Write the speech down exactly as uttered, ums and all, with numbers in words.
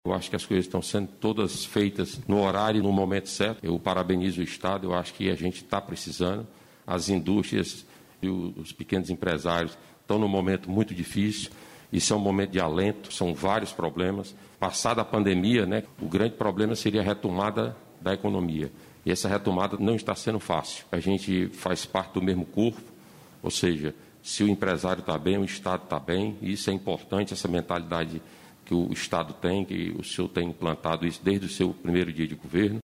Eu acho que as coisas estão sendo todas feitas no horário e no momento certo. Eu parabenizo o Estado, eu acho que a gente está precisando. As indústrias e os pequenos empresários estão num momento muito difícil. Isso é um momento de alento, são vários problemas. Passada a pandemia, né, o grande problema seria a retomada da economia. E essa retomada não está sendo fácil. A gente faz parte do mesmo corpo, ou seja, se o empresário está bem, o Estado está bem. E isso é importante, essa mentalidade que o Estado tem, que o senhor tem implantado isso desde o seu primeiro dia de governo.